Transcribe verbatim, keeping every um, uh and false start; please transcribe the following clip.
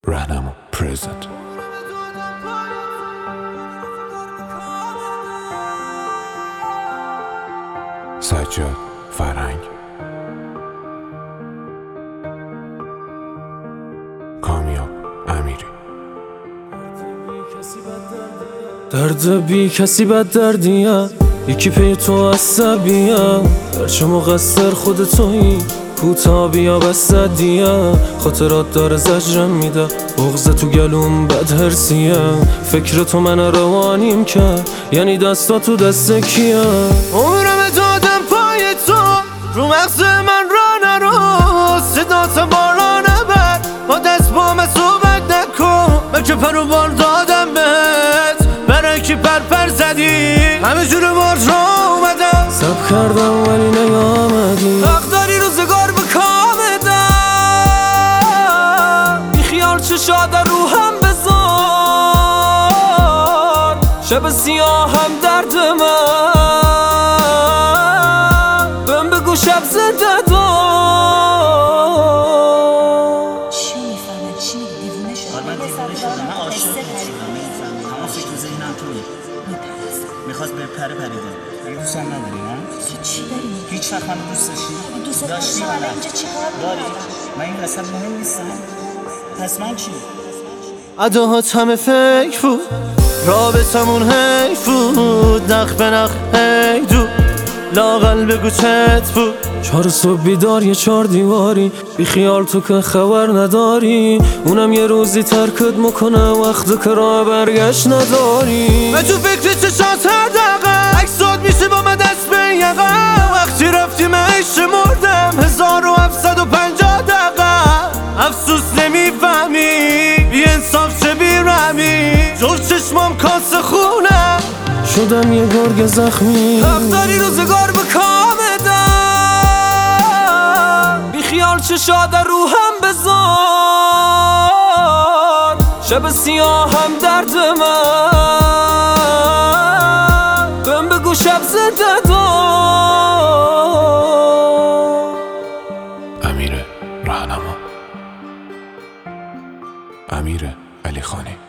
راهنما پرزنت. سجاد فرهنگ، کامیاب امیری. درد بی کسی بد دردیم، یکی پی تو عصبیم، گرچه مقصر خود تویی، کوتاه بیا بستدیم، خاطرات داره زجرم میده، بغض تو گلوم بد هرسیم، فکر تو من روانیم کرد، یعنی دستا تو دست کیم. عمرم دادم پای تو، رو مغز من را نرو، صدات بالا نبر، با دست با من صحبت نکن، من که پر و بال دادم بهت، برای کی پر پر زدی، همه جور بارت را اومدم، سب کردم ولی نیامدی، حق داری روزگار به کامدم، بی خیال چشا در روحم بذار، شب سیاه هم درد من، بهم بگو شب زنده دار. چی میفهمه؟ چی دیوونه شده؟ من دیوونه شدم، من عاشق شدم، اما فکر تو ذهنم تویی، میخواست به پره پریده. اگه دوستم نداری نه؟ چی داری میگی؟ هیچ وقت من دوست داشتی؟ دوست داشتی داشتم، یا الان نه؟ اینجا چیکار داری؟ می‌کنی؟ من این قصد مهم نیستم. پس من چی؟ اداهات همه فکر بود، رابطمون حیف بود، نخ به نخ هیدو، لاغل بگو چت بود. چهار صبح بیدار یه چهار دیواری، بی خیال تو که خبر نداری، اونم یه روزی ترکت میکنه وقت که راه برگشت نداری. من تو فکر چشات هر دقیقه عکسات میشه با من دست به یقه، وقتی رفتیم عیش مردم هزار و هفتصد و پنجاه دقیقه، افسوس نمیفهمی بی انصاف چه بیرحمی، جور چشمام کاسه خونه شدم یه گرگ زخمی، حق داری روزگار به کامدم، بی خیال چشا در روحم بذار، شب سیاه هم درد من، بهم بگو شب زنده دار. امیر راهنما، امیر علی خانی.